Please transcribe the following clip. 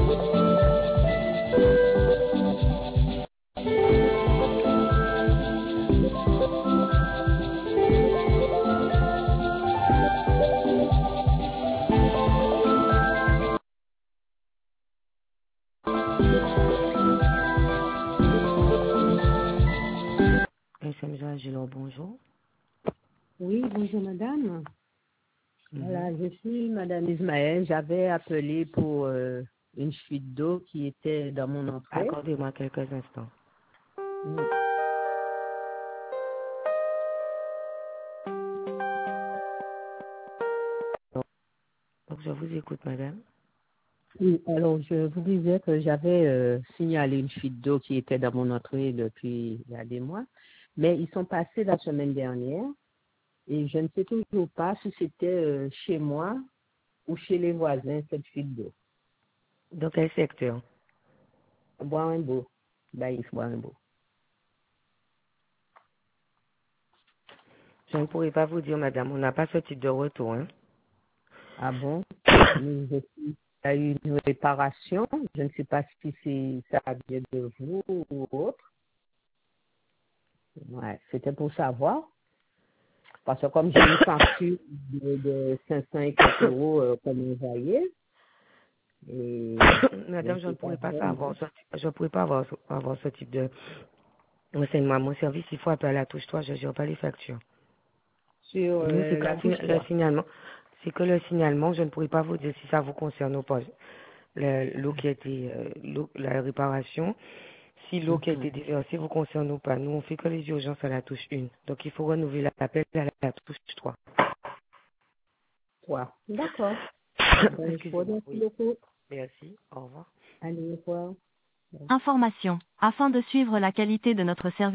Bonjour. Oui, bonjour madame. Voilà, je suis madame Ismaël. J'avais appelé pour une fuite d'eau qui était dans mon entrée. Accordez-moi quelques instants. Oui. Donc, je vous écoute, madame. Oui, alors je vous disais que j'avais signalé une fuite d'eau qui était dans mon entrée depuis il y a des mois, mais ils sont passés la semaine dernière et je ne sais toujours pas si c'était chez moi ou chez les voisins cette fuite d'eau. Dans quel secteur? Bois un beau. Baïf, bois un beau. Je ne pourrais pas vous dire, madame. On n'a pas ce type de retour. Hein? Ah bon? Il y a eu une réparation. Je ne sais pas si ça vient de vous ou autre. Ouais, c'était pour savoir. Parce que comme j'ai une facture de 500 et quelques euros comme envoyé, et Madame, je ne pourrais pas savoir. Je ne pourrais pas avoir ce type de renseignement. Mon service, il faut appeler à la touche 3. Je ne gère pas les factures. sur Nous, c'est la touche le 3. signalement. C'est que le signalement, je ne pourrais pas vous dire si ça vous concerne ou pas. L'eau qui a été, la réparation, si l'eau qui a été déversée vous concerne ou pas. Nous, on fait que les urgences à la touche 1. Donc, il faut renouveler l'appel à la touche 3. 3. D'accord. Excusez-moi, Merci oui. beaucoup. Merci, au revoir. Allez, au revoir. Information. Afin de suivre la qualité de notre service,